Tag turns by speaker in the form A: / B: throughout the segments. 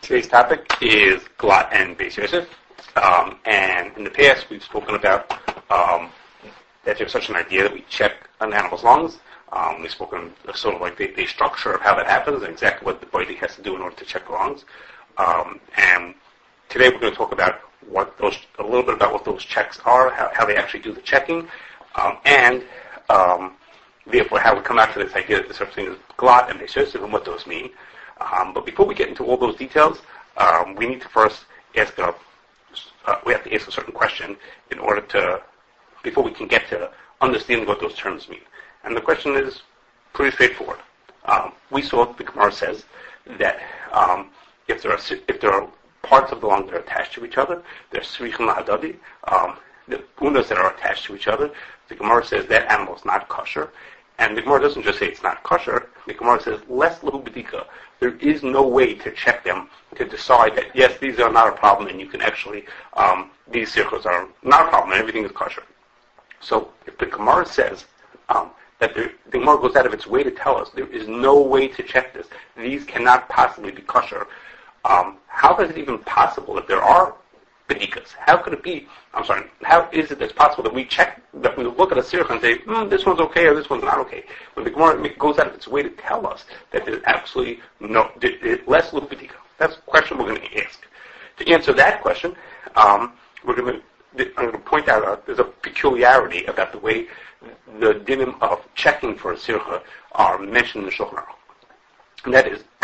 A: Today's topic is Glat and Beis Yosef. And in the past, we've spoken about that there's such an idea that we check an animal's lungs. We've spoken sort of like the structure of how that happens and exactly what the body has to do in order to check the lungs. And today we're going to talk about a little bit about what those checks are, how they actually do the checking, and therefore how we come out to this idea that there's such a thing as Glat and Beis Yosef and what those mean. But before we get into all those details, we need to first ask we have to ask a certain question in order to, before we can get to understanding what those terms mean. And the question is pretty straightforward. We saw the Gemara says that if there are parts of the lung that are attached to each other, there's srichim la'adadi, the unas that are attached to each other. The Gemara says that animal is not kosher. And the Gemara doesn't just say it's not kosher. The Gemara says less lahu b'dika. There is no way to check them to decide that yes, these are not a problem, and you can actually these circles are not a problem, and everything is kosher. So if the Gemara says that the Gemara goes out of its way to tell us there is no way to check this, these cannot possibly be kosher. How is it even possible that there are bedikas? How could it be? How is it that's possible that we check, that we look at a circle and say, this one's okay or this one's not okay? When the Gemara goes out of its way to tell us that there's absolutely less little bedika. That's the question we're going to ask. To answer that question, I'm going to point out there's a peculiarity about the way the dinim of checking for a sircha are mentioned in the Shulchan Aruch. And that is,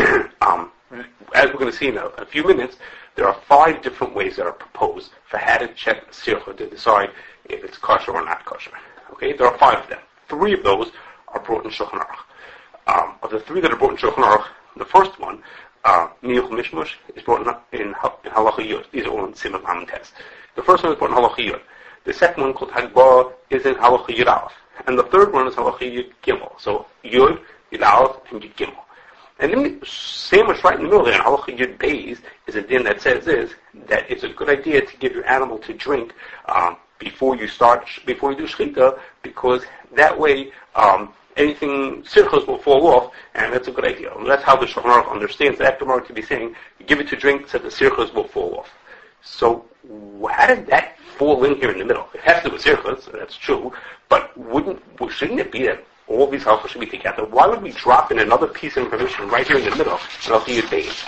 A: as we're going to see in a few minutes, there are 5 different ways that are proposed for how to check a sircha to decide if it's kosher or not kosher. Okay, there are 5 of them. 3 of those are brought in Shulchan Aruch. Of the 3 that are brought in Shulchan Aruch, the first one, Miyuch Mishmush, is brought in Halacha Yud. These are all in Simon Lamed Tes. The first one is brought in Halacha Yud. The second one, called Hagbah, is in Halacha Yud Aleph. And the third one is Halacha Yud Gimel. So Yud, Yud Aleph, and Yud Gimel. And then, sandwiched right in the middle there, in Halacha Yud Beis, is a din that says that it's a good idea to give your animal to drink before you do shechita, because that way anything sirchos will fall off, and that's a good idea. And that's how the Shulchan Aruch understands that. Gemara to be saying, you give it to drink so the sirchos will fall off. So how did that fall in here in the middle? It has to do with sirchos, that's true, but shouldn't it be that all these halachos should be together? Why would we drop in another piece of information right here in the middle of Halacha Yud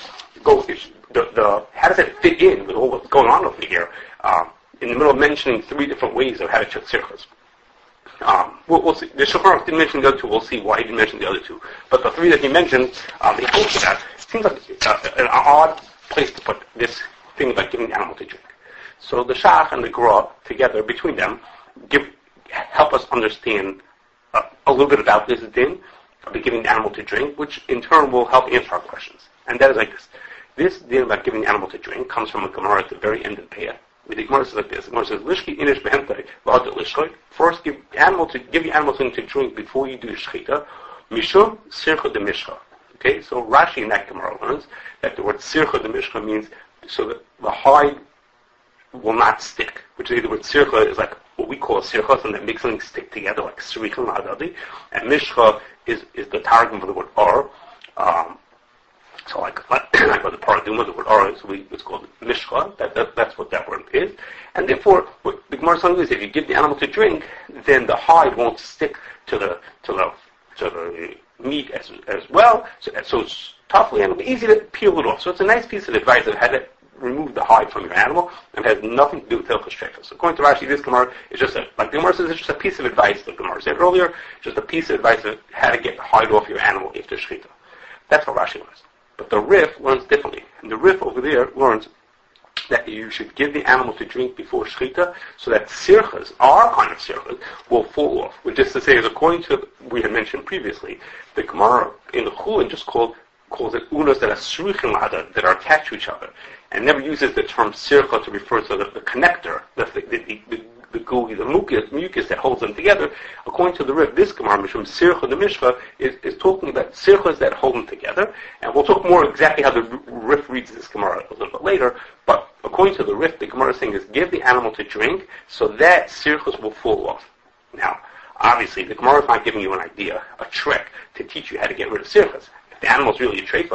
A: Beis? How does that fit in with all what's going on over here? In the middle of mentioning 3 different ways of how to check sirchos. We'll see. The Shulchan Aruch didn't mention the other 2. We'll see why he didn't mention the other 2. But the 3 that he mentioned, he talks about, seems like an odd place to put this thing about giving the animal to drink. So the Shach and the Gra together, between them, help us understand a little bit about this din of giving the animal to drink, which in turn will help answer our questions. And that is like this. This din about giving the animal to drink comes from a Gemara at the very end of the Peh. The Gemara says like this. The Gemara says, "Lishki inish behemtai v'ad lishchoi." First, give the animal something to drink before you do shechita. Mishum sircha de mishcha. Okay, so Rashi in that Gemara learns that the word sircha de mishcha means so that the hide will not stick. Which is the word sircha is like what we call a sircha, something that makes something stick together, like srichim la'adadi. And mishcha is the targum for the word ar. So like the paraduma, the word ar, it's called mishcha. That's what that word is. And therefore, what the Gemara says is if you give the animal to drink, then the hide won't stick to the meat as well. So it's toughly and easy to peel it off. So it's a nice piece of advice of how to remove the hide from your animal, and has nothing to do with Hilchos Shechita. So according to Rashi, this Gemara is just like the Gemara says, it's just a piece of advice, like the Gemara said earlier, just a piece of advice of how to get the hide off your animal after Shechita. That's what Rashi learns. But the Rif learns differently. And the Rif over there learns that you should give the animal to drink before Shechita, so that sirchas, our kind of sirchas, will fall off. Which is to say, is according to we had mentioned previously, the Gemara in the Chulin just calls it unas that are srichim that are attached to each other, and never uses the term sircha to refer to the connector, the gooey, the mucus that holds them together. According to the Rif, this Gemara, Mishum Sircha the Mishcha, is talking about sirchas that hold them together. And we'll talk more exactly how the Rif reads this Gemara a little bit later. But according to the Rif, the Gemara is saying is give the animal to drink so that sirchas will fall off. Now, obviously, the Gemara is not giving you an idea, a trick, to teach you how to get rid of sirchas. If the animal is really a treifa,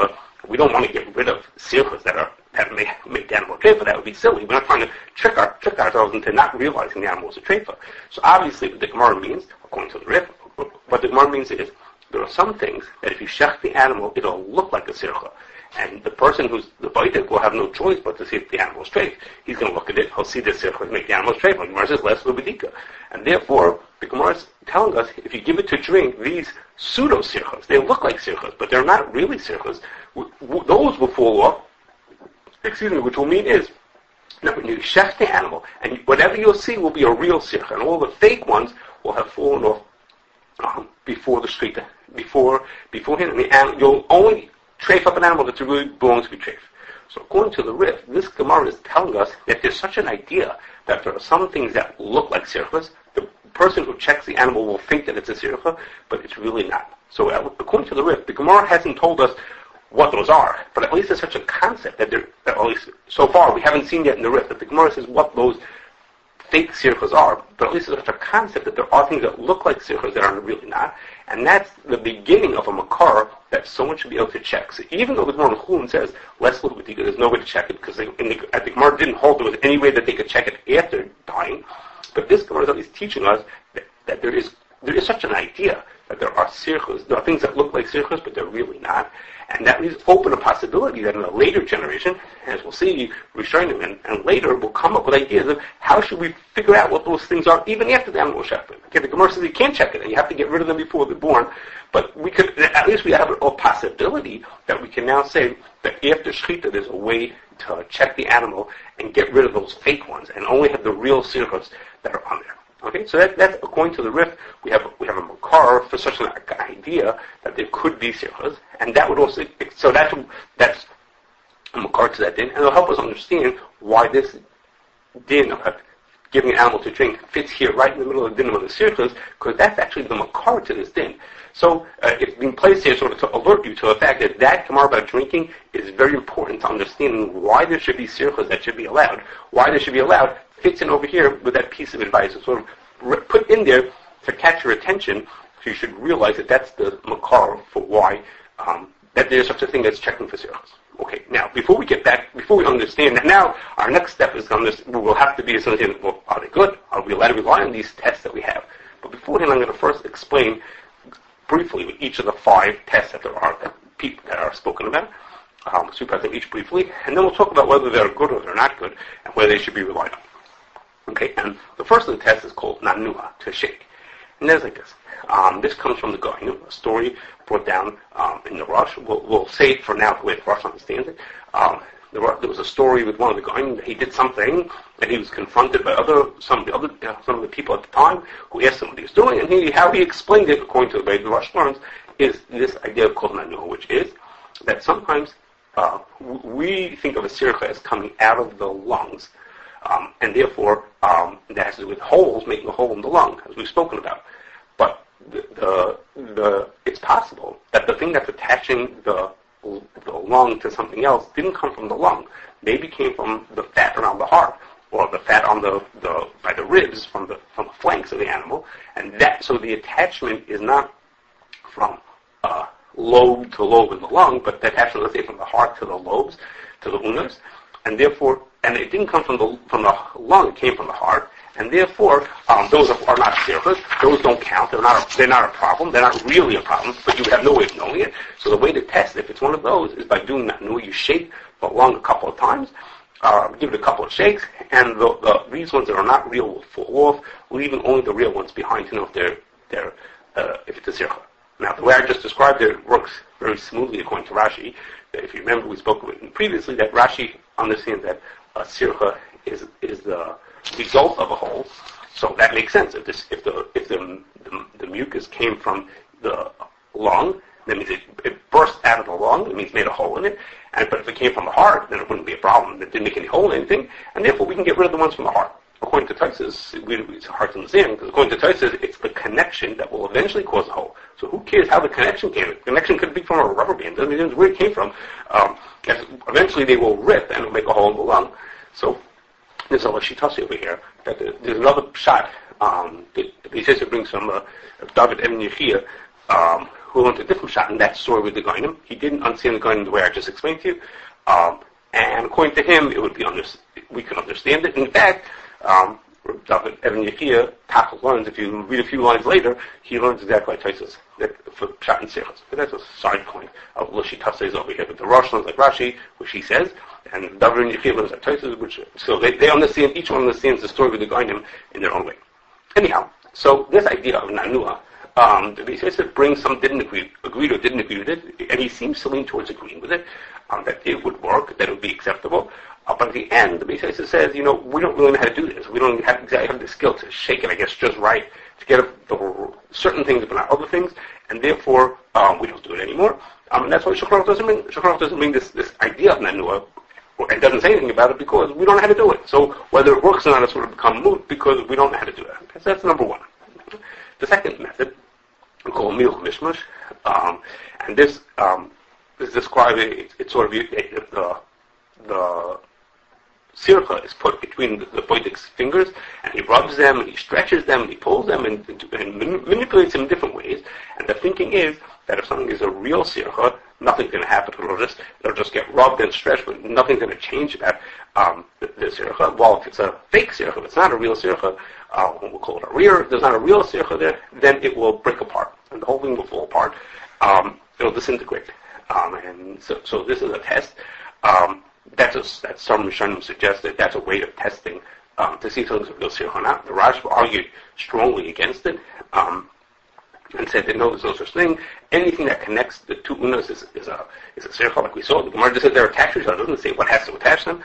A: We don't want to get rid of sirchas that make the animal a treifa. That would be silly. We're not trying to trick ourselves into not realizing the animal is a treifa. So obviously what the Gemara means, according to the Rif, what the Gemara means is there are some things that if you shech the animal, it'll look like a sircha. And the person who's the baitik will have no choice but to see if the animal is treif. He's going to look at it, he'll see the sircha, make the animal treif. The Gemara says less lubedika. And therefore, the Gemara is telling us, if you give it to drink, these pseudo-sirchas, they look like sirchas, but they're not really sirchas. Those will fall off, which will mean is, that when you shech the animal, and whatever you'll see will be a real sircha, and all the fake ones will have fallen off before the shechita, beforehand, and you'll only treif up an animal that really belongs to be treif. So according to the Rif, this Gemara is telling us that there's such an idea that there are some things that look like sirchas. The person who checks the animal will think that it's a sircha, but it's really not. So according to the Rif, the Gemara hasn't told us what those are, but at least there's such a concept that at least so far we haven't seen yet in the Rif, that the Gemara says what those fake sirchas are, but at least there's such a concept that there are things that look like sirchas that are really not, and that's the beginning of a makar that someone should be able to check. So even though the Gemara in Chulin says less lubatika, there's no way to check it because the Gemara didn't hold there was any way that they could check it after dying, but this Gemara is at least teaching us that there is such an idea that there are sirchas, there are things that look like sirchas but they're really not. And that leaves open a possibility that in a later generation, as we'll see, Rishonim and later, will come up with ideas of how should we figure out what those things are even after the animal was shechted. Okay, the Gemara says you can't check it, and you have to get rid of them before they're born. But we could, at least we have a possibility that we can now say that after shechita there's a way to check the animal and get rid of those fake ones, and only have the real sirchos that are on there. Okay, so that's according to the Rif, we have a makar for such an idea that there could be sirchas, and that would also, so that's a makar to that din, and it'll help us understand why this din of giving an animal to drink fits here right in the middle of the din of the sirchas, because that's actually the makar to this din. So it's being placed here sort of to alert you to the fact that that Gemara about drinking is very important to understanding why there should be sirchas that should be allowed. Why they should be allowed fits in over here with that piece of advice. It's sort of put in there to catch your attention, so you should realize that that's the makar for why that there's such a thing as checking for sirchas. Okay, now before we understand that, now our next step is on this. Will have to be to understand, well, are they good? Are we allowed to rely on these tests that we have? But beforehand, I'm going to first explain briefly with each of the 5 tests that there are that are spoken about. So we them each briefly, and then we'll talk about whether they're good or they're not good, and whether they should be relied on. Okay, and the first of the tests is called nanua, to shake. And it's like this. This comes from the Goyim, a story brought down in the Rosh. We'll say it for now the way the Rosh understands it. There was a story with one of the Goyim. He did something, and he was confronted by some of the people at the time who asked him what he was doing, and how he explained it, according to the way the Rosh learns, is this idea called nanua, which is that sometimes we think of a sircha as coming out of the lungs, and therefore that has to do with holes, making a hole in the lung, as we've spoken about. But it's possible that the thing that's attaching the lung to something else didn't come from the lung. Maybe came from the fat around the heart, or the fat on by the ribs from the flanks of the animal, and so the attachment is not from lobe to lobe in the lung, but the attachment, let's say, from the heart to the lobes, to the unas, and therefore, and it didn't come from the lung, it came from the heart, and therefore, those are not sirchas. Those don't count. They're not a problem. They're not really a problem, but you have no way of knowing it. So the way to test if it's one of those is by doing that. You shake the lung a couple of times, give it a couple of shakes, and these ones that are not real will fall off, leaving only the real ones behind to know if it's a sircha. Now, the way I just described it works very smoothly according to Rashi. If you remember, we spoke about it previously, that Rashi understands that a sircha is the result of a hole. So that makes sense. If the mucus came from the lung, that means it burst out of the lung. It means it made a hole in it. But if it came from the heart, then it wouldn't be a problem. It didn't make any hole in anything, and therefore we can get rid of the ones from the heart. According to Taisus, it's hard to understand, because according to Taisus, it's the connection that will eventually cause a hole. So who cares how the connection came? The connection could be from a rubber band. It doesn't matter where it came from. Eventually they will rip and it'll make a hole in the lung. So there's a Lashitasi over here. That there's another shot. The Taisus brings from David Ibn Yechia, who learned a different shot, and that story with the Goinim. He didn't understand the Goinim the way I just explained to you. And according to him, it would be we could understand it. In fact, David Evan Yechia Tachel learns, if you read a few lines later, he learns exactly like Taisus, that for Pshat and Sechus. But that's a side point of Lushi Tafsei over here. But the Rosh learns like Rashi, which he says, and David and Yechia learns like Taisus, which, so they understand, each one understands the story of the Goinim in their own way. Anyhow, so this idea of Nanua, the Beis brings some agreed or didn't agree with it, and he seems to lean towards agreeing with it, that it would work, that it would be acceptable. But at the end, the Beis says, we don't really know how to do this. We don't exactly have the skill to shake it, I guess, just right, to get certain things but not other things, and therefore, we don't do it anymore. And that's why Shulchan Aruch doesn't bring this idea of Nanua, and doesn't say anything about it because we don't know how to do it. So whether it works or not, it's sort of become moot because we don't know how to do it. So that's number one. The second method, we call Milch Mishmash, and this is described, it's sort of the sircha is put between the Boydik's fingers, and he rubs them, and he stretches them, and he pulls them, and manipulates them in different ways. And the thinking is that if something is a real sircha, nothing's going to happen. It'll just get rubbed and stretched, but nothing's going to change about the sircha. While if it's a fake sircha, if it's not a real sircha, we'll call it a rear. If there's not a real sircha there, then it will break apart, and the whole thing will fall apart. It'll disintegrate. And so this is a test. That some Rishonim suggest that that's a way of testing to see if something's a real sircha or not. The Rashba argued strongly against it and said that no, there's no such thing. Anything that connects the two unas is a sircha, like we saw. The Gemara just said they're attached to each other. It doesn't say what has to attach them.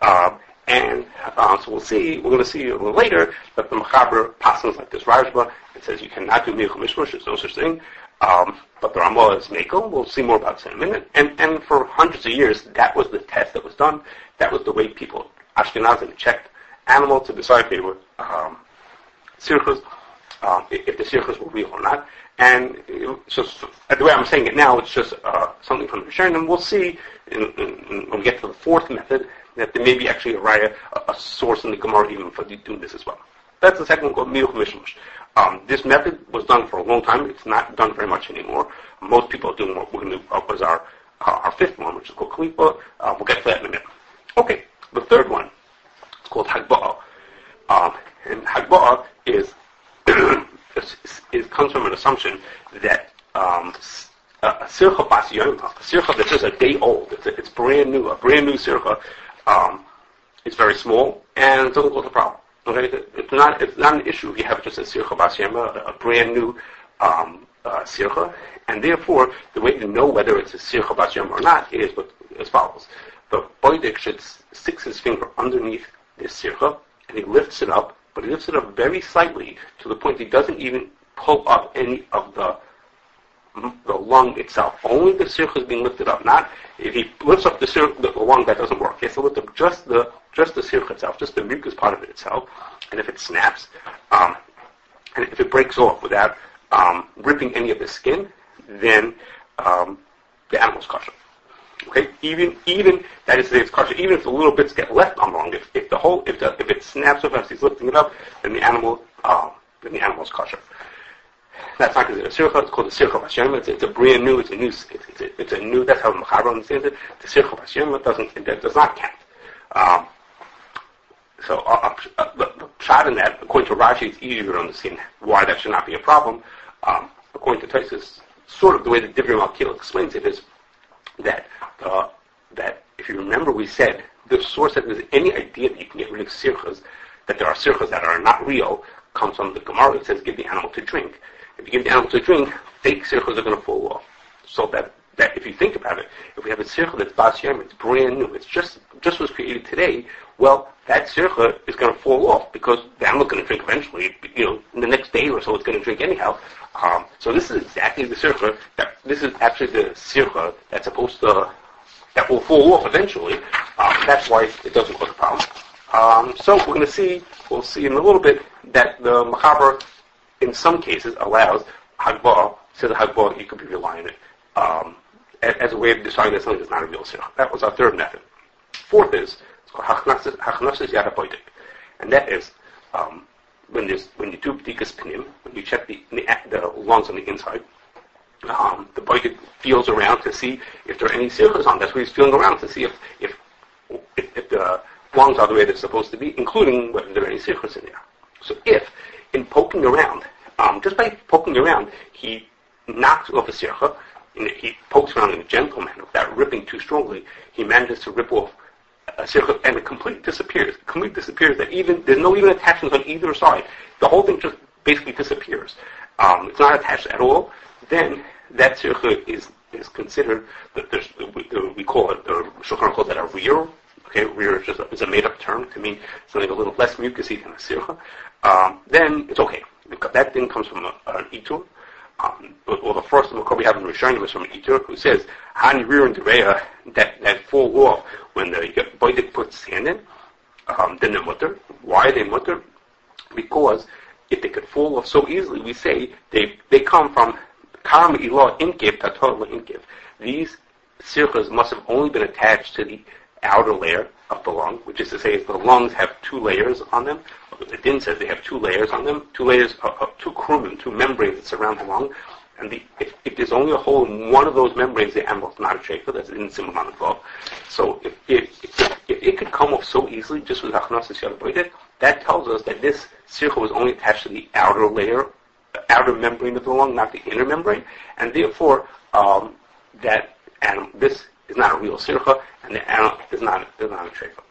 A: So we're going to see a little later that the Mechaber passes like this Rashba and says you cannot do Milch Mishmash. There's no such thing. But the Ramah is Mekel. We'll see more about this in a minute. And for hundreds of years, that was the test that was done. That was the way people, Ashkenazim, checked animals to decide if they were sirchas, if the sirchas were real or not. And it's just, the way I'm saying it now, it's just something from the Rishonim. And we'll see when we get to the fourth method that there may be actually a source in the Gemara even for doing this as well. That's the second one called Milch Mishmash. This method was done for a long time. It's not done very much anymore. Most people are doing what we're going to do was our fifth one, which is called Kalipa. We'll get to that in a minute. Okay, the third one is called Hagba'ah. And Hagba'ah comes from an assumption that a sircha bas yoma, a sircha that's just a day old, it's brand new, a brand new sircha, is very small and it doesn't cause a problem. Okay, it's not an issue if you have just a sircha bas yoma, a brand new sircha, and therefore the way to know whether it's a sircha bas yoma or not is as follows: the boydik should stick his finger underneath this sircha and he lifts it up, but he lifts it up very slightly to the point he doesn't even pull up any of the lung itself. Only the sircha is being lifted up. Not if he lifts up the lung, that doesn't work. He has to lift up just the sircha itself, just the mucus part of it itself. And if it snaps, and if it breaks off without ripping any of the skin, then the animal's kosher. Okay, even that is, it's kosher. Even if the little bits get left on lung, if it snaps off as he's lifting it up, then the animal's kosher. That's not considered a sircha. It's called a sircha bas yoma. It's a brand new. It's a new. That's how the Mechaber understands it. The sircha bas yoma does not count. So the pshat in that, according to Rashi, it's easier to understand why that should not be a problem. According to Taisus, sort of the way that Divrei Malkiel explains it is that if you remember, we said the source that there's any idea that you can get rid of sirchas, that there are sirchas that are not real, comes from the Gemara. It says give the animal to drink. If you give the animal to drink, fake sirchas are going to fall off. So that if you think about it, if we have a sircha that's bas yoma, it's brand new, it's just was created today, well, that sircha is going to fall off because the animal's going to drink eventually. In the next day or so, it's going to drink anyhow. So this is exactly the sircha. This is actually the sircha that's supposed to, that will fall off eventually. That's why it doesn't cause a problem. So we'll see in a little bit that the Mechaber, in some cases, allows Hagba'ah, says Hagba'ah, you could be relying on it, as a way of deciding that something is not a real sircha. That was our third method. Fourth is, it's called Hachnasas Yad HaBoydek. And that is, when you do B'dikas Pnim, when you check the lungs on the inside, the boy feels around to see if there are any sirchas on. That's what he's feeling around to see if the lungs are the way they're supposed to be, including whether there are any sirchas in there. So if, in poking around, just by poking around, he knocks off a sircha, he pokes around in a gentle manner without ripping too strongly, he manages to rip off a sircha, and it completely disappears. It completely disappears. That there's no even attachments on either side. The whole thing just basically disappears. It's not attached at all. Then that sircha is considered we call it, the Shulchan Aruch calls that a rear. Okay, rear is a made-up term to mean something a little less mucusy than a sircha. Then it's okay. That thing comes from an itur. Or the first makor we have in Rishonim is from an itur who says hani rear and dereya that fall off when the boidik puts his hand in. Then they're mutter. Why are they mutter? Because if they could fall off so easily, we say they come from karam ilah inkiv tator inkiv. These sirchas must have only been attached to the outer layer of the lung, which is to say, the lungs have two layers on them. The din says they have two layers on them, two layers of two krumen, two membranes that surround the lung. And if there's only a hole in one of those membranes, the animal is not a trefa. That's in simul manukov. So if it could come off so easily just with achnasas yadaboidet, that tells us that this sircha was only attached to the outer layer, the outer membrane of the lung, not the inner membrane, and therefore this is not a real sircha, and the animal is not a trefa.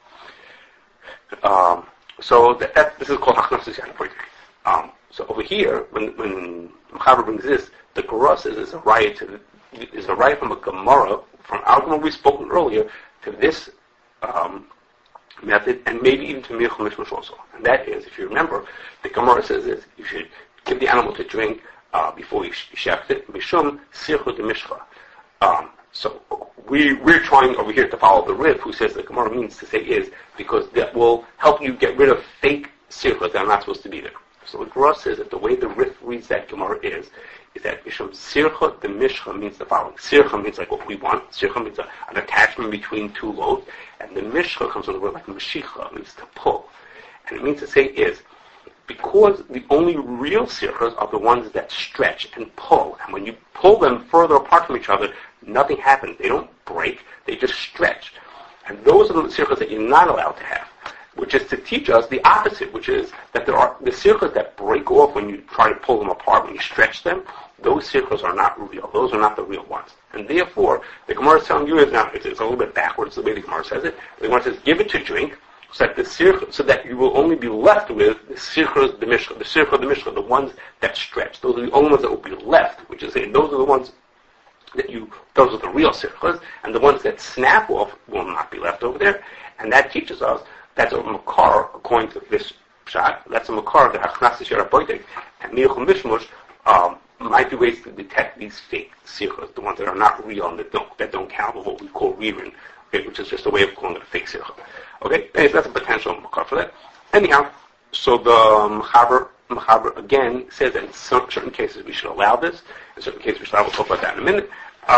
A: So this is called achnasas yadaboidet. So over here, when Mechaber brings this, the Goros is a riot from a Gemara, from our Gemara we've spoken earlier, to this method, and maybe even to Milchum Mishmush also. And that is, if you remember, the Gemara says this: you should give the animal to drink before you shecht it. Mishum sirchu de mishcha. So we're trying over here to follow the Riv, who says the Gemara means to say is because that will help you get rid of fake sirchas that are not supposed to be there. So the Gemara says that the way the Rif reads that Gemara is that Mishum Sircha the Mishcha means the following. Sircha means like what we want. Sircha means an attachment between two loads. And the Mishcha comes from the word like Mashicha, means to pull. And it means to say is, because the only real sirchas are the ones that stretch and pull. And when you pull them further apart from each other, nothing happens. They don't break, they just stretch. And those are the sirchas that you're not allowed to have, which is to teach us the opposite, which is that there are the sirchas that break off when you try to pull them apart, when you stretch them. Those sirchas are not real. Those are not the real ones. And therefore, the Gemara is telling you is now, it's a little bit backwards the way the Gemara says it. The Gemara says, give it to drink, so that you will only be left with the sirchas the mishcha, the ones that stretch. Those are the only ones that will be left, which is saying those are the ones those are the real sirchas, and the ones that snap off will not be left over there. And that teaches us that's a makar, according to this shot, that's a makar that achnasas yadaboidet and Milchum Mishmush might be ways to detect these fake sirchas, the ones that are not real and that don't count, of what we call rearing, okay, which is just a way of calling it a fake sircha. Okay, and that's a potential makar for that. Anyhow, so the Mechaber again says that in certain cases we should allow this, in certain cases we should allow. We'll talk about that in a minute.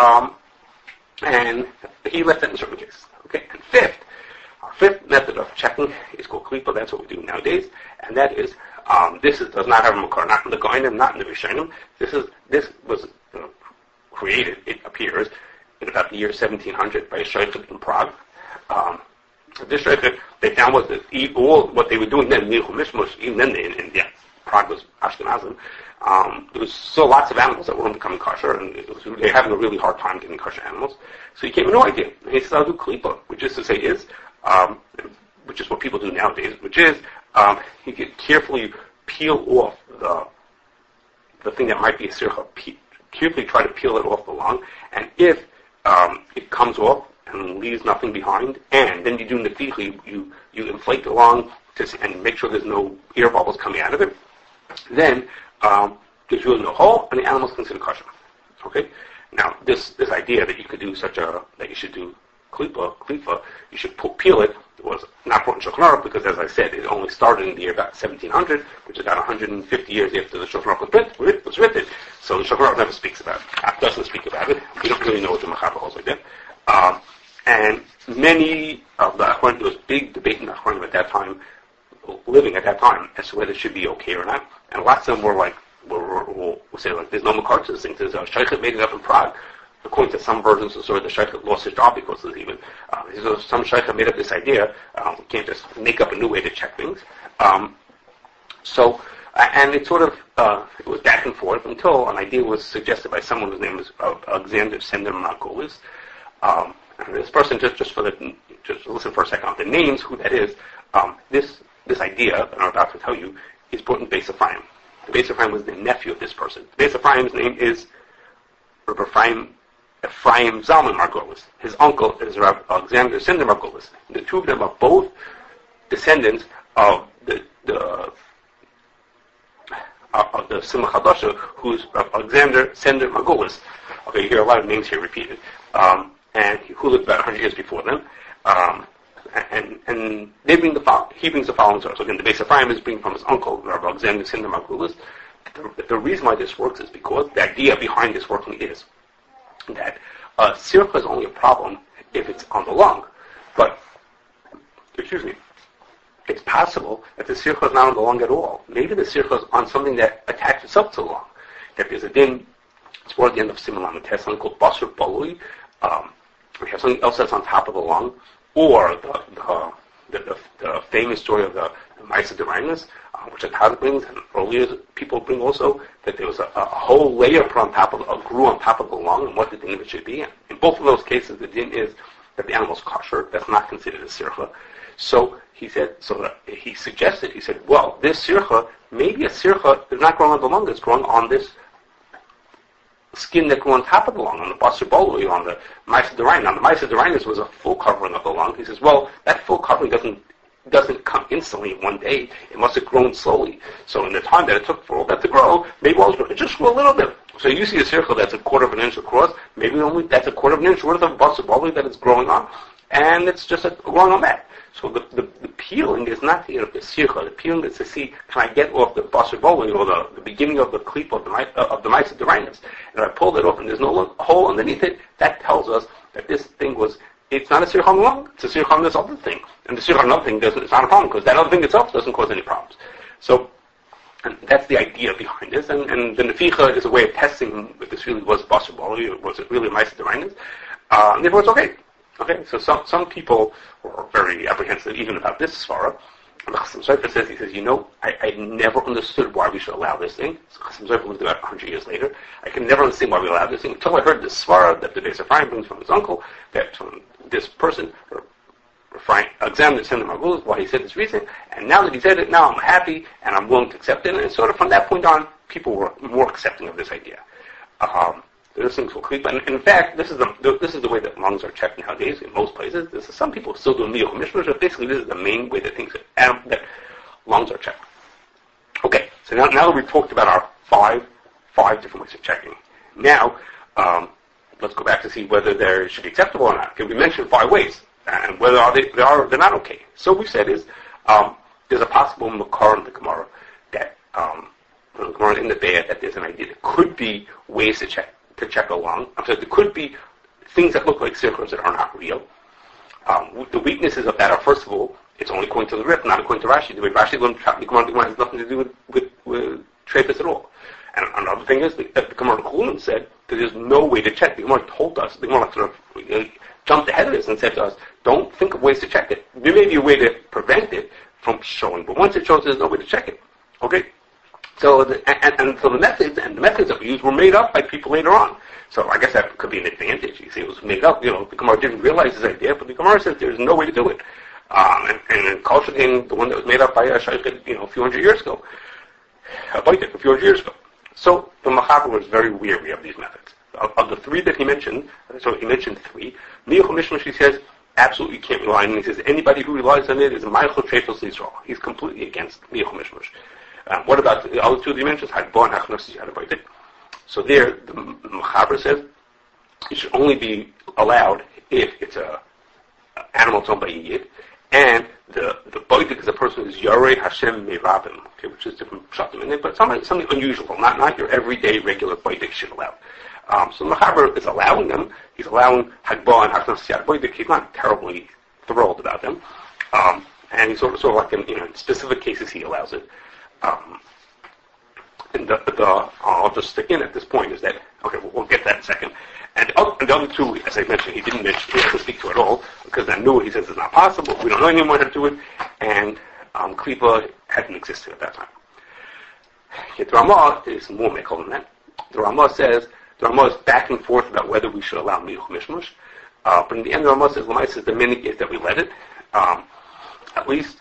A: And he left that in certain cases. Okay, and our fifth method of checking is called klipa. That's what we do nowadays, and that is does not have a makar, not in the Goinim, not in the Rishonim. This was created. It appears in about the year 1700 by a shaykhid in Prague. This shaykhid, they found was that what they were doing then, Milchum Mishmush, even then in Prague was Ashkenazim. There was still lots of animals that weren't becoming kosher, and they were having a really hard time getting kosher animals. So he came with no idea. And he said, I'll do klipa, which is to say which is what people do nowadays, which is you can carefully peel off the thing that might be a sircha, carefully try to peel it off the lung, and if it comes off and leaves nothing behind, and then you do neticha, you inflate the lung and make sure there's no air bubbles coming out of it, then there's really no hole, and the animal's considered kosher. Okay? Now, this idea that you could do that you should do klipa, you should peel it, was not brought in Shulchan Aruch because, as I said, it only started in the year about 1700, which is about 150 years after the Shulchan Aruch was written. So the Shulchan Aruch never speaks about it. Doesn't speak about it. We don't really know what the Mechaber holds like that. And many of the Achronim, there was big debate in the Achronim at that time, living at that time, as to whether it should be okay or not. And lots of them were say like there's no Makar to this thing. There's a Shaykh made it up in Prague. According to some versions of the story, the Shaykh lost his job because of this even. Some Shaykh made up this idea. We can't just make up a new way to check things. And it sort of, it was back and forth until an idea was suggested by someone whose name was Alexander Sender Margolis. And this person, just listen for a second, the names, who that is, this idea that I'm about to tell you is brought in Beis Ephraim. The Beis Ephraim was the nephew of this person. Beis Ephraim's name is Rabbi Ephraim Zalman Margolis. His uncle is Rabbi Alexander Sender Margolis. The two of them are both descendants of the Simcha Chadasha, who's Rabbi Alexander Sender Margolis. Okay, you hear a lot of names here repeated. And who lived about 100 years before them. And they bring he brings the following source. So again, the Beis Ephraim is bringing from his uncle, Rabbi Alexander Sender Margolis. The reason why this works is because the idea behind this working is that sircha is only a problem if it's on the lung. But, it's possible that the sircha is not on the lung at all. Maybe the sircha is on something that attaches itself to the lung. That there's a din, it's toward the end of Siman Lamed Tes, something called Basar Balui. We have something else that's on top of the lung, or the famous story of the Ma'aseh D'Rainis, which Ataz brings, and earlier people bring also, that there was a whole layer put on top of, grew on top of the lung, and what the din of it should be. And in both of those cases, the din is that the animal's kosher. That's not considered a sircha. So he suggested, well, this sircha, maybe a sircha is not growing on the lung, it's growing on this skin that grew on top of the lung, on the Basar Balui, on the Ma'aseh D'Rainis. Now, the Ma'aseh D'Rainis was a full covering of the lung. He says, well, that full covering doesn't come instantly in one day. It must have grown slowly. So in the time that it took for all that to grow, maybe it just grew a little bit. So you see a circle that's a quarter of an inch across, maybe only that's a quarter of an inch worth of Basar Balui that it's growing on, and it's just growing on that. So the peeling is not to get up the sircha. The peeling is to see, can I get off the Basar Balui, or the beginning of the clip of the Ma'aseh D'Rainis. And I pulled it off, and there's no hole underneath it. That tells us that this thing it's not a sircha on the lung. It's a sircha on this other thing. And the sircha on another thing it's not a problem, because that other thing itself doesn't cause any problems. So, and that's the idea behind this. And the neficha is a way of testing if this really was Basar Balui, or was it really Ma'aseh D'Rainis. And therefore it's okay. Okay, so some people were very apprehensive even about this svara. And Chasam Sofer says, I never understood why we should allow this thing. So Chasam Sofer lived about 100 years later. I can never understand why we allow this thing until I heard this svara that the Beis Ephraim brings from his uncle, that from this person, Alexander Sender Margolis, why he said this reason. And now that he said it, now I'm happy and I'm willing to accept it. And sort of from that point on, people were more accepting of this idea. Those things will creep. And in fact, this is the way that lungs are checked nowadays in most places. Some people still do Miyuch Mishmash, but basically this is the main way that that lungs are checked. Okay, so now that we've talked about our five different ways of checking, now let's go back to see whether they should be acceptable or not. Okay, we mentioned 5 ways, and whether they're not okay. So we said is there's a possible makar in the Gemara that the Gemara in the Be'er that there's an idea that could be ways to check a lung. There could be things that look like sirchos that are not real. The weaknesses of that are, first of all, it's only according to the Rif, not according to Rashi. The way Rashi learned the Gemara has nothing to do with trephis at all. And another thing is that the Gemara Chulin said that there's no way to check. The Gemara told us, the Gemara sort of jumped ahead of this and said to us, don't think of ways to check it. There may be a way to prevent it from showing, but once it shows, there's no way to check it. Okay? So the methods that we used were made up by people later on. So I guess that could be an advantage. You see, it was made up. The Gemara didn't realize this idea, but the Gemara says there's no way to do it. And Kol Shekin, the one that was made up by a Shaykh, a few hundred years ago, a few hundred years ago. So the Machaber was very weary of these methods. Of the 3 that he mentioned, so he mentioned 3. Miyuch Mishmash, he says, absolutely can't rely on it. He says anybody who relies on it is a Ma'achol Treifos Yisrael. He's completely against Miyuch Mishmash. What about the other 2 dimensions? So there, the Machaber says it should only be allowed if it's an animal owned by a Yid, and the boidik is a person who's Yarei Hashem Meirabim, okay, which is different pshatim in it, but something unusual, not your everyday regular boidik should allow. So the Machaber is allowing them. He's allowing Hagbah and Hachnas Siyad boidik. He's not terribly thrilled about them, and he's sort of like in specific cases he allows it. And I'll just stick in at this point is that, okay, we'll get that in a second. And the other two, as I mentioned, he didn't speak to at all, because I knew he says it's not possible. We don't know anyone how to do it. And Klipa hadn't existed at that time. Yet the Ramah is more mekal than that. The Ramah is back and forth about whether we should allow Miruch Mishmush. But in the end, the Ramah says, Lamai says the minhag is that we let it. At least,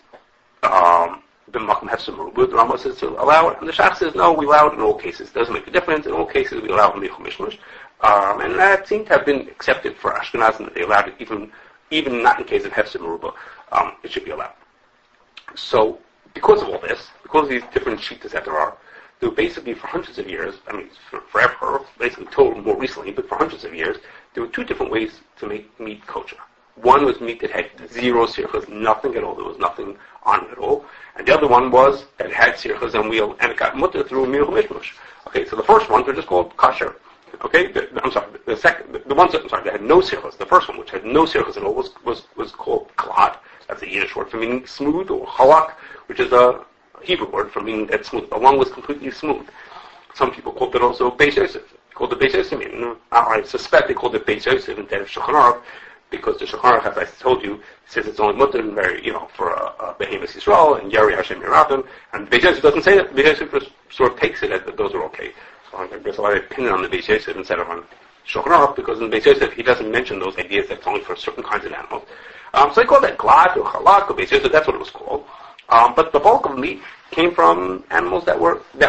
A: the Makom Hefsem Merubah, the Ramah says to allow it. And the Shach says, no, we allow it in all cases. It doesn't make a difference. In all cases, we allow Miruch Mishmush. And that seemed to have been accepted for Ashkenazim, that they allowed it even not in case of Hefsem Merubah, it should be allowed. So, because of all this, because of these different shittas that there were basically for hundreds of years, I mean, forever, basically told more recently, but for hundreds of years, there were two different ways to make meat kosher. One was meat that had zero sirchas, nothing at all. There was nothing on it at all. And the other one was that it had sirchas and it got mutter through Miruch Mishmush. Okay, so the first ones were just called kosher. Okay, the ones that had no sirchas, the first one, which had no sirchas at all, was called glad. That's a Yiddish word for meaning smooth, or halak, which is a Hebrew word for meaning that smooth. The lung was completely smooth. Some people called it also Beis Yosef. Called it Beis Yosef. I suspect they called it Beis Yosef instead of Shulchan Aruch, because the Shulchan Aruch, as I told you, says it's only mutter for a Behemoth Yisrael and Yeri Hashem Yerabim, and Beis Yosef doesn't say that. Beis Yosef sort of takes it as that those are okay. So I guess I'll pin it on the Beis Yosef instead of on Shulchan Aruch, because in Beis Yosef he doesn't mention those ideas that's only for certain kinds of animals. So they called that glad or halak or Beis Yosef. That's what it was called. But the bulk of meat came from animals that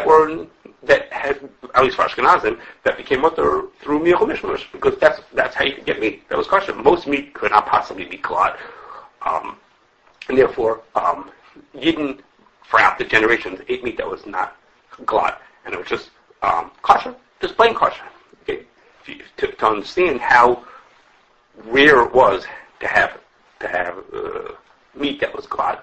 A: had, at least for Ashkenazim, that became mutter through Miruch Mishmush, because that's how you could get meat that was kosher. Most meat could not possibly be glad. And therefore, Yidden, throughout the generations, ate meat that was not glad. And it was just kosher, just plain kosher. Okay? To understand how rare it was to have meat that was glad,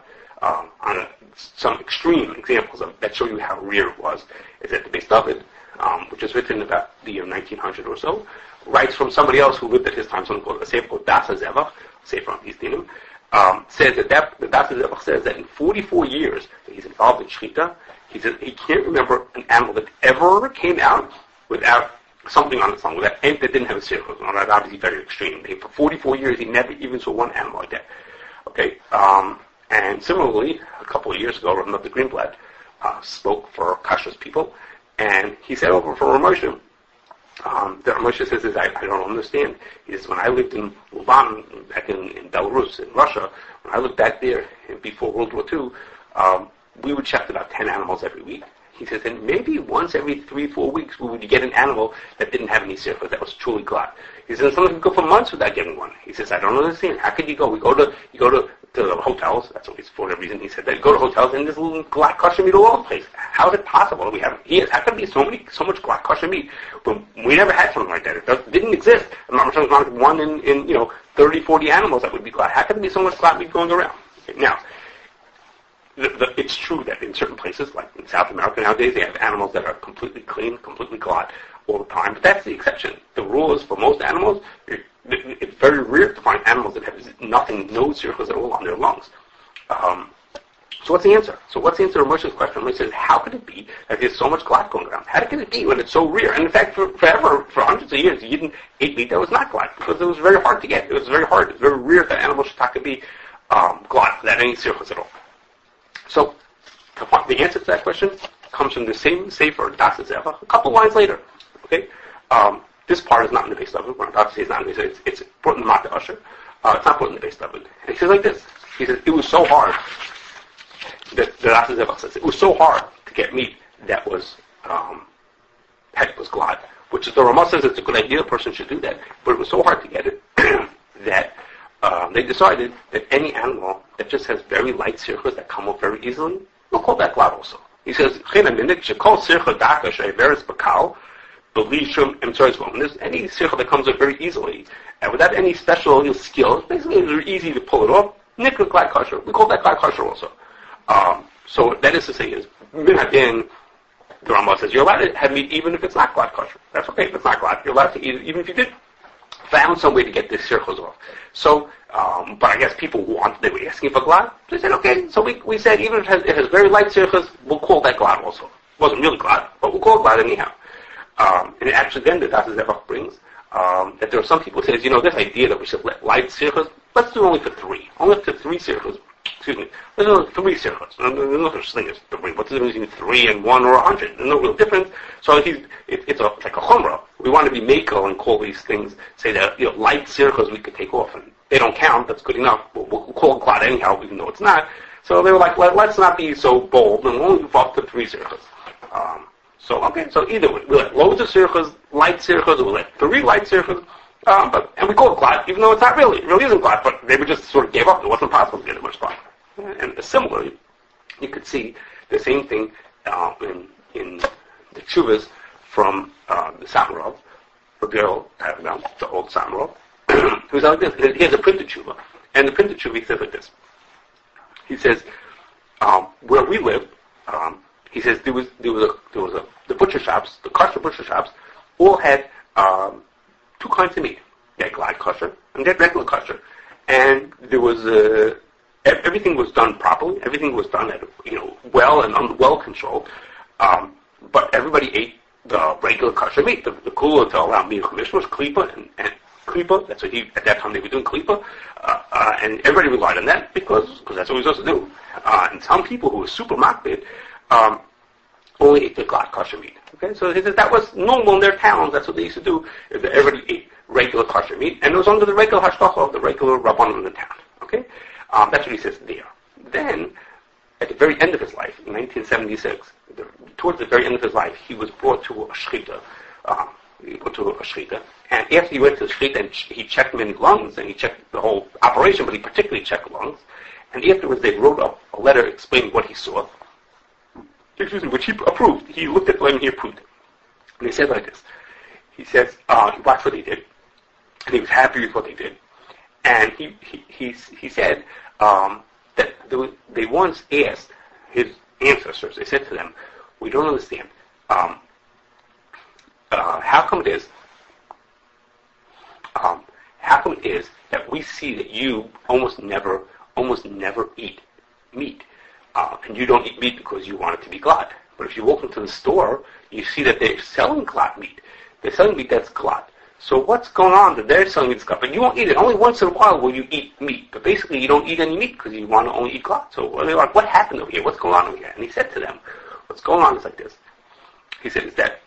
A: some extreme examples of that show you how rare it was is that the Beis David, which is written about the year 1900 or so, writes from somebody else who lived at his time, something called a sefer called Das HaZevach, sefer on these dinim, says that the Das HaZevach says that in 44 years that he's involved in Shechita, he says he can't remember an animal that ever came out without something on its lung, that didn't have a circle. That's obviously very extreme. For 44 years, he never even saw one animal like that. Okay, and similarly, a couple of years ago, Rav Natan Greenblatt spoke for Kashrus people, and he said over for Ramosha, that Ramosha says, I don't understand. He says, when I lived in Ulan, back in Belarus, in Russia, when I lived back there before World War II, we would check about 10 animals every week. He says, and maybe once every 3-4 weeks we would get an animal that didn't have any sirchas, that was truly glad. He says, sometimes we go for months without getting one. He says, I don't understand. How could you go? You go to the hotels. That's always for whatever reason. He said that you go to hotels and there's little glad kosher meat all over the place. How is it possible? How could there be so much glad kosher meat? But we never had something like that. It didn't exist. I'm not sure there's not one in 30, 40 animals that would be glad. How could there be so much glad meat going around? Okay, now, it's true that in certain places, like in South America nowadays, they have animals that are completely clean, completely glad all the time. But that's the exception. The rule is for most animals, it's very rare to find animals that have no circles at all on their lungs. So what's the answer? So what's the answer to Moshe's question? Moshe says, how could it be that there's so much glad going around? How could it be when it's so rare? And in fact, forever, for hundreds of years, you didn't eat meat that was not glad, because it was very hard to get. It was very hard. It's very rare that animals should be glad without any circles at all. So, the answer to that question comes from the same sefer, Das HaZevach, a couple lines later. Okay, this part is not in the Beis David. We're not to say it's not in the Beis David. It's put in the Mata Asher. It's not put in the Beis David. And he says like this. He says it was so hard. The Das HaZevach says it was so hard to get meat that was glad. Which is the Ramah says it's a good idea. A person should do that. But it was so hard to get it that they decided that any animal that just has very light sirchas that come up very easily, we'll call that glad also. He says, there's any sircha that comes up very easily, and without any special skill, basically it's easy to pull it off, nikra glad kosher. We call that glad kosher also. So that is to say, the Rambam says, you're allowed to have meat even if it's not glad kosher. That's okay if it's not glad. You're allowed to eat it even if you did found some way to get this sirchos off. So, but I guess people they were asking for glad. They said, okay, so we said even if it has very light sirchos, we'll call that glad also. wasn't really glad, but we'll call it glad anyhow. And actually then the Dr. Zevach brings that there are some people who say, this idea that we should let light sirchas, let's do only for 3. Only up to 3 sirchas. Excuse me. There's only 3 sirchas. There's no such thing as 3. What's the difference between 3 and 1 or 100? There's no real difference. So it's like a chumrah. We want to be makel and call these things, say that light sirchas we could take off, and they don't count. That's good enough. We'll call it glad anyhow, even though it's not. So they were like, let's not be so bold, and we'll only go up to 3 sirchas. So either way, we let loads of sirchas, light sirchas, or we let 3 light sirchas, and we call it glad, even though it's not really. It really isn't glad, but they just sort of gave up. It wasn't possible to get it much glad. And similarly, you could see the same thing in the tshuvas from the Samarov, the old Samarov, who's like this. He has a printed tshuva, and the printed tshuva he says like this. He says, where we live, he says there was the butcher shops, the kosher butcher shops, all had 2 kinds of meat. They had glad kosher and they had regular kosher, and there was everything was done properly. Everything was done at well and well controlled. But everybody ate the regular kosher meat. The kula to allow me was klipa and klipa. That's what at that time they were doing klipa, and everybody relied on that because that's what we were supposed to do. And some people who were super makbid only ate the glad kosher meat. Okay, so he says that was normal in their towns. That's what they used to do. Is that everybody ate regular kosher meat, and it was under the regular hashgacha of the regular rabbanim in the town. Okay, that's what he says there. Then, at the very end of his life, in 1976, towards the very end of his life, he was brought to a shechita. And after he went to the shechita, and he checked many lungs, and he checked the whole operation, but he particularly checked lungs. And afterwards, they wrote up a letter explaining what he saw. Which he approved. He looked at them and he approved it. And he said like this. He says, he watched what they did, and he was happy with what they did. And he said that they once asked his ancestors, they said to them, we don't understand. How come it is that we see that you almost never eat meat? And you don't eat meat because you want it to be glad. But if you walk into the store, you see that they're selling glad meat. They're selling meat that's glad. So what's going on that they're selling meat glad? But you won't eat it. Only once in a while will you eat meat. But basically you don't eat any meat because you want to only eat glad. So they're like, what happened over here? What's going on over here? And he said to them, what's going on is like this. He said is that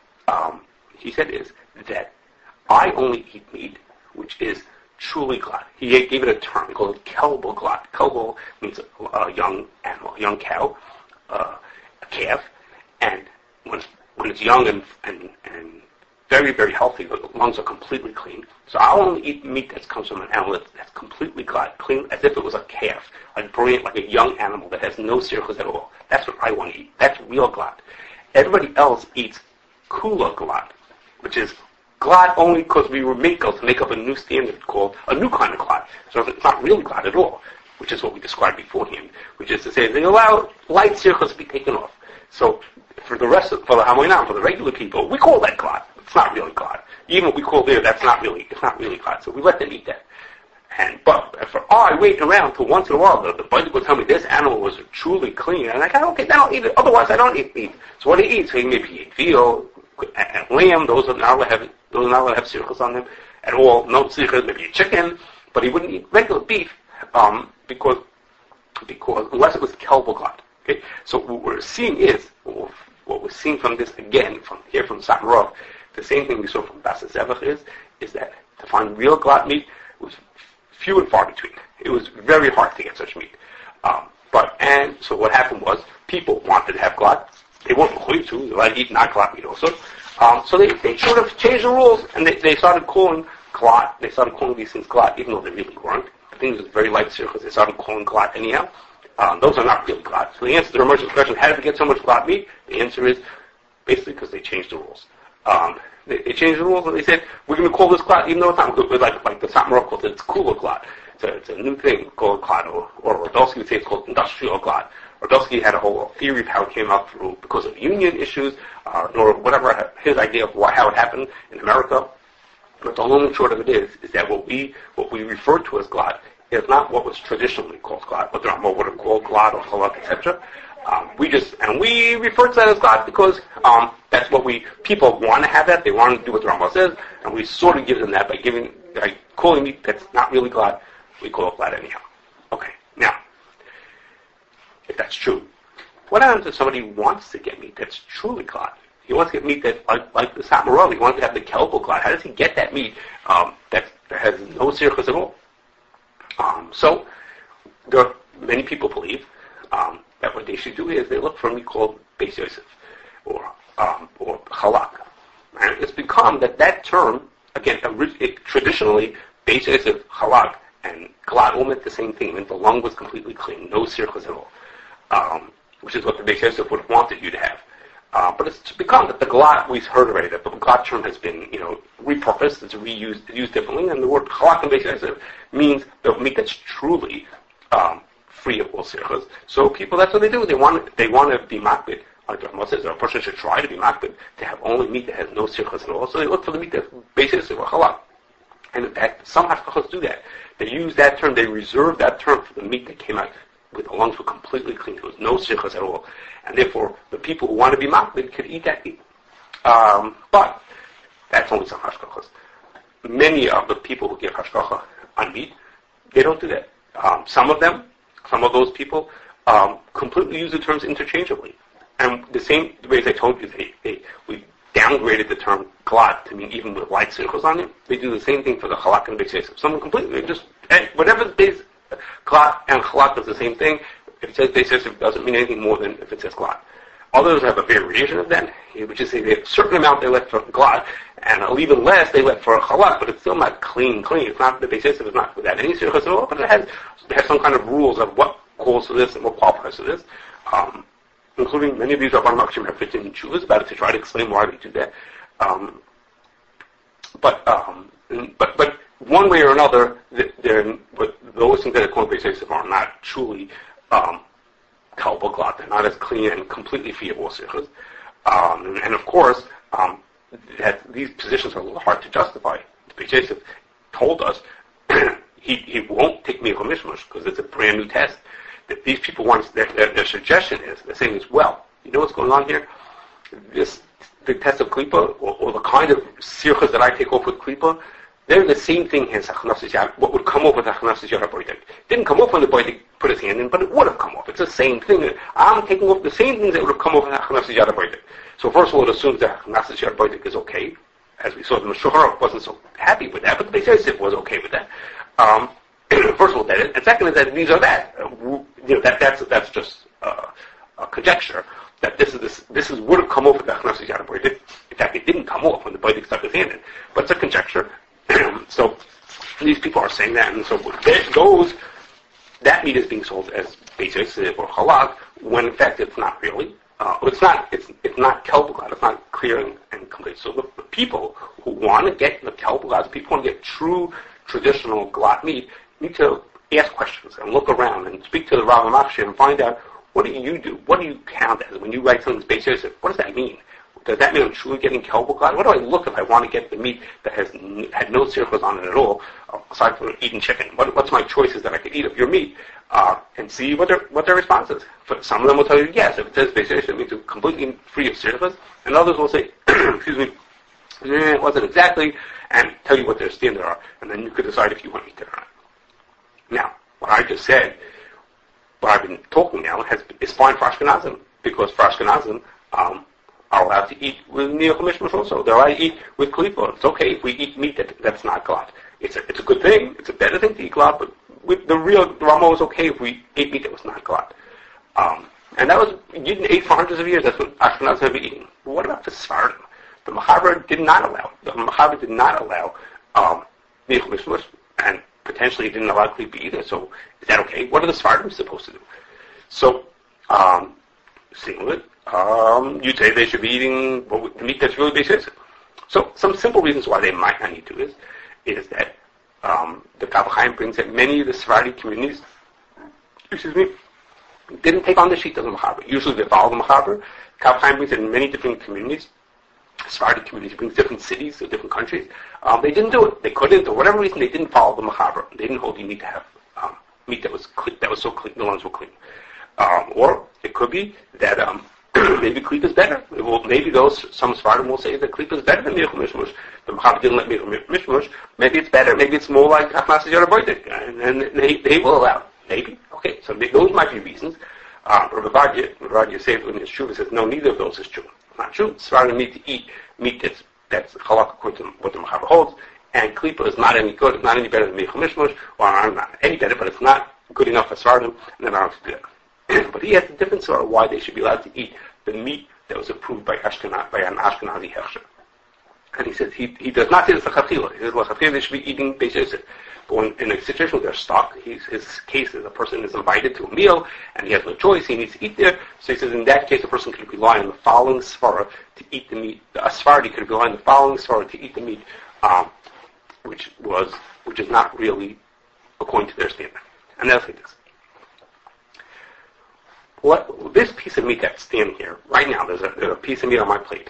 A: I only eat meat which is truly glad. He gave it a term. He called it kelbel glad. Kelbel means a young animal, a young cow, a calf, and when it's young and very, very healthy, the lungs are completely clean. So I'll only eat meat that comes from an animal that's completely glad, clean, as if it was a calf, like brilliant, like a young animal that has no sirchus at all. That's what I want to eat. That's real glad. Everybody else eats kula glad, which is glad only because we were makel to make up a new standard called a new kind of glad. So it's not really glad at all, which is what we described beforehand, which is to say they allow light sirchus to be taken off. So for the hamoinam, for the regular people, we call that glad. It's not really glad. Even what we call there, it's not really glad. So we let them eat that. But I wait around till once in a while the Bible will tell me this animal was truly clean, and I go, okay, then I'll eat it. Otherwise, I don't eat meat. So what do he eat? So he maybe eat veal and lamb. Those are not allowed to have sirchus on them at all. No sirchus. Maybe a chicken, but he wouldn't eat regular beef because unless it was kelbel glad. Okay, so what we're seeing from this again from Samarov, the same thing we saw from Dr. Zevach is that to find real glad meat was few and far between. It was very hard to get such meat. So what happened was people wanted to have glad. They weren't going to. They allowed to eat not glad meat also. So they sort of changed the rules and they started calling glad. They started calling these things glad, even though they really weren't. The things was very light circles. They started calling glad anyhow. Those are not really glad. So the answer to the emergent question, how did we get so much glad meat? The answer is basically because they changed the rules. They changed the rules and they said, we're going to call this glad, even though it's not like the Samarov called it, it's kula glad. It's a new thing called glad, or Rodolsky would say it's called industrial glad. Rodolsky had a whole theory of how it came out through because of union issues, or whatever his idea of how it happened in America. But the long and short of it is that what we refer to as glad is not what was traditionally called glad, what are called glad or halak, etc. We refer to that as glad because that's what people want to have that. They want to do what the Rambam says, and we sort of give them that by calling meat that's not really glad, we call it glad anyhow. Okay, now, if that's true, what happens if somebody wants to get meat that's truly glad? He wants to get meat that, like the Samarov, he wants to have the kelpo glad. How does he get that meat that has no sirchus at all? So, there are many people believe that what they should do is they look for a meat called Beis Yosef or halak. And it's become that term, again, traditionally, Beis Yosef, halak, and glad all meant the same thing. It meant the lung was completely clean, no sirchus at all, which is what the Beis Yosef would have wanted you to have. But it's become that the glad, we've heard already, that the glad term has been, repurposed, it's reused, used differently, and the word halak and Beis Yosef means the meat that's truly free of all sirchus. So people, that's what they do. They want to be makbid. Like the Rambam says, a person should try to be makbid, to have only meat that has no sirchus at all. So they look for the meat that's Beis Yosef or halak. And in fact, some hashgachos do that. They use that term, they reserve that term for the meat that came out with the lungs were completely clean. There was no sirchus at all. And therefore, the people who want to be makbid could eat that meat. But that's only some hashgachos. Many of the people who give hashgacha on meat, they don't do that. Some of those people completely use the terms interchangeably. And the same way as I told you, we downgraded the term glad to mean even with light circles on it. They do the same thing for the halak and Beis Yosef. Someone completely whatever base glad and halak is the same thing. If it says Beis Yosef, it doesn't mean anything more than if it says glad. Others have a variation of that, which is say they have a certain amount they left for glad, and a even less they left for halak, but it's still not clean. It's not, the Beis Yosef is not without any sirchus at all, but it has some kind of rules of what calls for this and what qualifies for this. Including many of these Rabbanim Akshim have written chuvas about it to try to explain why they do that. But one way or another, those things that are called Beis Yosef are not truly kalpa glad. They're not as clean and completely free of all sirchus. And of course, these positions are a little hard to justify. Beis Yosef told us he won't take Michal Mishmash because it's a brand new test. That these people want, their suggestion is, they're saying is, well, you know what's going on here? The test of klipa, or the kind of sirchas that I take off with klipa, they're the same thing as what would come off with Hachnasis Yad HaBoitek. Didn't come off when the Boitek put his hand in, but it would have come off. It's the same thing. I'm taking off the same things that would have come off with Hachnasis Yad HaBoitek. So first of all, it assumes that Hachnasis Yad HaBoitek is okay. As we saw, the Meshachar wasn't so happy with that, but the Beis Yosef was okay with that. First of all, that is, and second is that these are that. That's just a conjecture that this would have come off with the Hachnasis Yad HaBoitek. In fact, it didn't come off when the Boitek stuck his hand in, but it's a conjecture. So these people are saying that, and so that meat is being sold as Beis Yosef or halak, when in fact it's not really. It's not kelp glad. It's not clear and complete. So the people who want to get the kelp glad, people want to get true traditional glad meat, need to ask questions and look around and speak to the Rav Machshir and find out, what do you do? What do you count as when you write something Beis Yosef? What does that mean? Does that mean I'm truly getting kelp glad? What do I look if I want to get the meat that had no sirchus on it at all, aside from eating chicken? What's my choices that I could eat of your meat? And see what their response is. Some of them will tell you, yes, if it says Beis Yosef, it means it's completely free of sirchus, and others will say, excuse me, it wasn't exactly, and tell you what their standards are, and then you could decide if you want to eat it or not. Now, what I just said, what I've been talking now, is fine for Ashkenazim, because for Ashkenazim, are allowed to eat with Michal Mishmash also. They're allowed to eat with klipa. It's okay if we eat meat that's not glad. It's a good thing. It's a better thing to eat glad, but the Rama was okay if we ate meat that was not glad. And that was, you ate for hundreds of years. That's what Ashkenazim have been eating. But what about the Sfardim? The Machaber did not allow Michal Mishmash, and potentially didn't allow klipa either. So is that okay? What are the Sfardim supposed to do? So, singlet. You'd say they should be eating the meat that's really Beis Yosef. So some simple reasons why they might not need to is that the Kaf Chaim brings that many of the Sephardi communities, didn't take on the sheet of the Machaber. Usually they follow the Machaber. Kaf Chaim brings that in many different communities, Sephardi communities, brings different cities or different countries. They didn't do it. They couldn't, or whatever reason, they didn't follow the Machaber. They didn't hold you need to have meat that was so clean, the lungs were clean. Or it it could be that maybe klipa is better. Maybe some Sfardim will say that klipa is better than Meichel Mishmush. The Mechaber didn't let Meichel Mishmush. Maybe it's better. Maybe it's more like Hachmas Yaraboidik, and they will allow. Maybe. Okay, so those might be reasons. Ravadia says in his Shuvah says no, neither of those is true. Not true. Sfardim need to eat meat that's halakha according to what the Mechaber holds, and klipa is not any good, not any better than Meichel Mishmush, or not any better, but it's not good enough for Sfardim, and they're not allowed to do that. But he has a different story why they should be allowed to eat the meat that was approved by an Ashkenazi Hechsher. And he says he does not say this l'chatchila. He says l'chatchila they should be eating Beis Yosef. But when in a situation where they're stuck, his case is a person is invited to a meal and he has no choice, he needs to eat there. So he says in that case a person could rely on the following svara to eat the meat. A Sephardi could rely on the following svara to eat the meat, which is not really according to their standard. And that's like this. This piece of meat that's standing here right now, there's a piece of meat on my plate.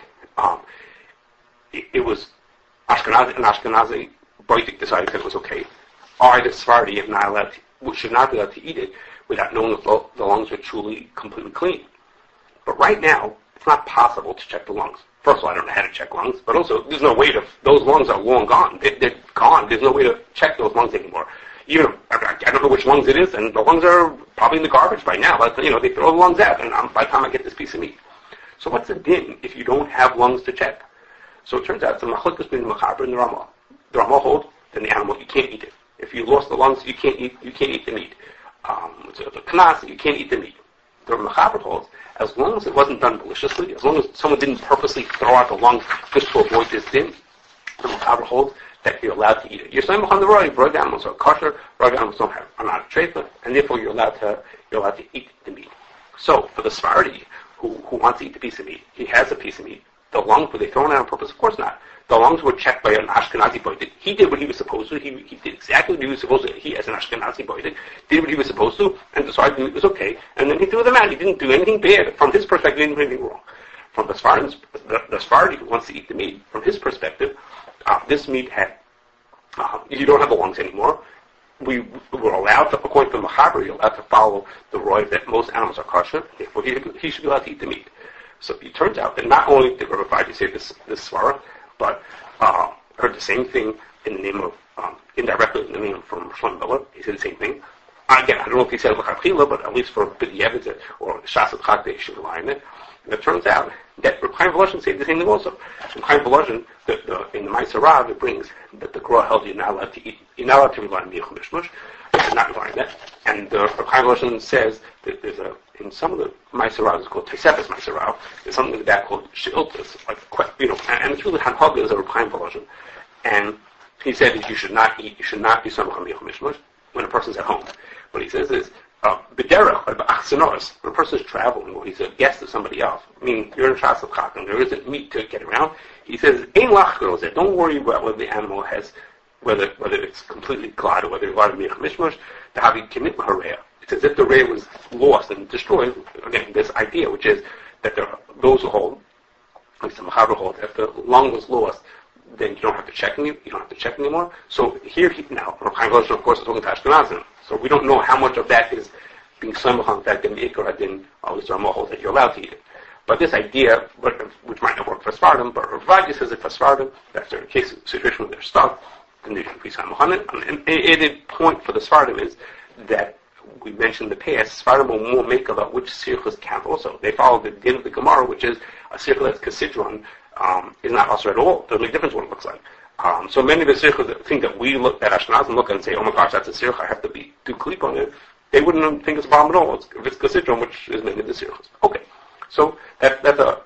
A: It was an Ashkenazi Boitik decided that it was okay. I, the Sephardi, should not be allowed to eat it without knowing if the lungs were truly completely clean. But right now, it's not possible to check the lungs. First of all, I don't know how to check lungs, but also there's no way those lungs are long gone. They're gone. There's no way to check those lungs anymore. Even I don't know which lungs it is, and the lungs are probably in the garbage by now. But they throw the lungs out, and by the time I get this piece of meat. So what's the din if you don't have lungs to check? So it turns out it's a machlokes between the Mechaber and the Ramah. The Ramah holds that the animal you can't eat it. If you lost the lungs, you can't eat the meat. It's a knas, you can't eat the meat. The Mechaber holds as long as it wasn't done maliciously, as long as someone didn't purposely throw out the lungs just to avoid this din, the Mechaber holds that you're allowed to eat it. You're saying on the road, broad animals are kosher, broad animals are not a trefa, and therefore you're allowed to eat the meat. So for the Sephardi who wants to eat the piece of meat, he has a piece of meat. The lungs, were they thrown out on purpose? Of course not. The lungs were checked by an Ashkenazi boy. He did what he was supposed to. He did exactly what he was supposed to. He, as an Ashkenazi boy, did what he was supposed to, and decided it was okay. And then he threw them out. He didn't do anything bad. From his perspective, he didn't do anything wrong. From the Sephardi who wants to eat the meat, from his perspective, this meat had, you don't have the lungs anymore. We were allowed to, according to the Mechaber, you're allowed to follow the roy that most animals are kosher. Therefore, he should be allowed to eat the meat. So it turns out that not only did Rabbi Fadi say this svara, but heard the same thing in the name of, indirectly in the name from Shlomo Miller. He said the same thing. Again, I don't know if he said l'chachila, but at least for B'diavad or Shas Chak, they should rely on it. And it turns out that Reb Chaim Volozhin said the same thing also. Reb Chaim Volozhin, in the Ma'aser Rav, it brings that the Gra held you're not allowed to eat, you're not allowed to rely on Meichel Mishmush, you're not relying on that. And Reb Chaim Volozhin says that there's in some of the Ma'aser Rav, it's called Tosefes Ma'aser Rav, there's something like that called She'iltas, and it's really Hanhagas of Reb Chaim Volozhin. And he said that you should not be Samach on Meichel Mishmush when a person's at home. What he says is, B'derech, when a person is traveling or he's a guest of somebody else, meaning you're in Shas of Chak and there isn't meat to get around, he says, don't worry about whether the animal has, whether it's completely glad or whether it's glad of Meichel Mishmush, to have you commit l'hareya. It's as if the ray was lost and destroyed. Again, this idea, which is that those who hold, at least the Mechaber hold, if the lung was lost, then you don't have to check anymore. So here, now, Rav Chaim Volozhin, of course, is talking to Ashkenazim. So we don't know how much of that is being samach on the fact that the Ikar Hadin, at least Ramah holds that you're allowed to eat it. But this idea, which might not work for Sfardim, but Rav Vadia says it for Sfardim, that's their case, situation where they're stuck, then they should be samach on it. And the point for the Sfardim is that we mentioned in the past, Sfardim will more make about which sirchus count also. They follow the din of the Gemara, which is a sirchus that's kasidron, is not usher at all. There's no difference what it looks like. So many of the sirchus think that we look at Ashkenazim look and say, oh my gosh, that's a sirch, I have to do klip on it. They wouldn't think it's a problem at all. If it's kasidron, which is many of the sirchus. Okay, so that's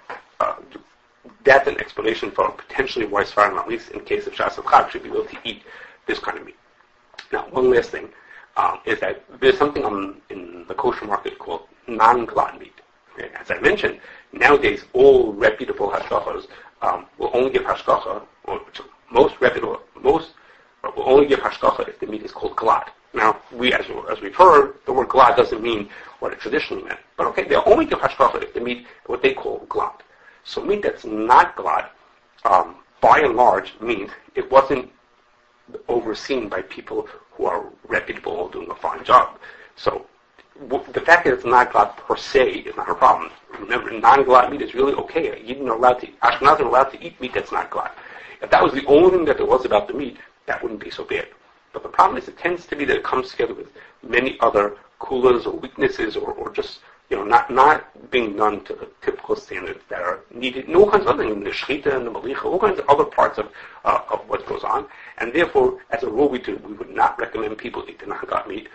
A: an explanation for potentially why Sfardim, at least in case of Shas of Chag, should be able to eat this kind of meat. Now, one last thing is that there's something in the kosher market called non-glad meat. Okay? As I mentioned, nowadays all reputable hashgachas will only give hashgacha, or most will only give hashgacha if the meat is called glad. Now, as we've heard, the word glad doesn't mean what it traditionally meant. But okay, they'll only give hashgacha if the meat, what they call glad. So meat that's not glad, by and large, means it wasn't overseen by people who are reputable or doing a fine job. So the fact that it's not glad per se is not a problem. Remember, non-glad meat is really okay. Ashkenazim are allowed to eat meat that's not glad. If that was the only thing that there was about the meat, that wouldn't be so bad. But the problem is it tends to be that it comes together with many other kulas or weaknesses or just, not being done to the typical standards that are needed. And all kinds of other things, the shechita and the malicha, all kinds of other parts of what goes on. And therefore, as a rule, we would not recommend people eat the non-glad meat.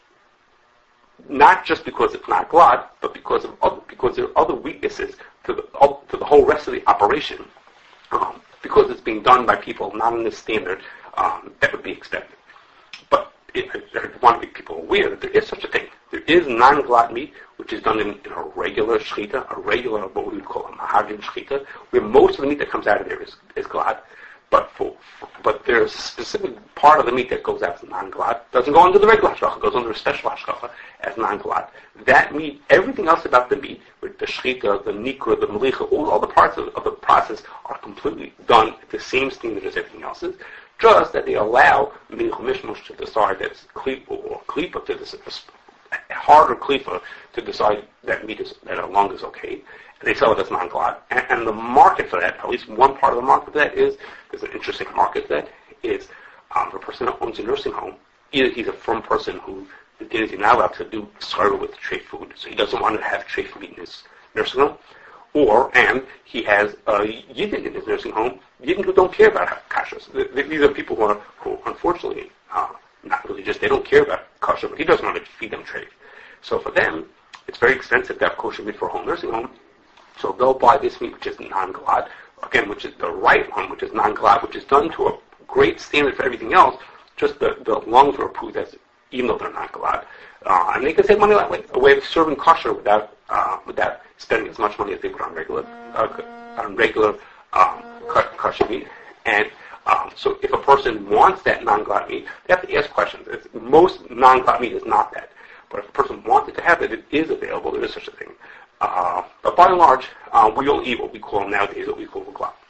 A: Not just because it's not glad, but because there are other weaknesses to the whole rest of the operation. Because it's being done by people not in the standard that would be expected. But I want to make people aware that there is such a thing. There is non-glad meat, which is done in a regular shechita, what we would call a mahadrin shechita, where most of the meat that comes out of there is glad. But there's a specific part of the meat that goes out as non-glad. Doesn't go under the regular hashgacha, goes under a special hashgacha as non-glad. That meat, everything else about the meat, with the shechita, the nikra, the malicha, all the parts of the process are completely done at the same standard as everything else is. Just that they allow Mincha Mishmush to decide that's klipa or klipa to decide, harder klipa to decide that a lung is okay. And they sell it as non-glad. And the market for that, at least one part of the market for that there's an interesting market for that, is for a person who owns a nursing home. Either he's a firm person who is not allowed to do sarva with tray food, so he doesn't want to have tray food in his nursing home. And he has a yidden in his nursing home, yidden who don't care about kashrus. These are people who unfortunately, not religious, they don't care about kashrus, but he doesn't want to feed them tray. So for them, it's very expensive to have kosher meat for a whole nursing home. So they'll buy this meat, which is non-glad, again, which is the right one, which is non-glad, which is done to a great standard for everything else. Just the lungs are approved as, even though they're not glad. And they can save money that way, a way of serving kosher without spending as much money as they would on regular kosher meat. And so if a person wants that non-glad meat, they have to ask questions. Most non-glad meat is not that. But if a person wanted to have it, it is available. There is such a thing. But by and large, we all eat what we call nowadays what we call glad.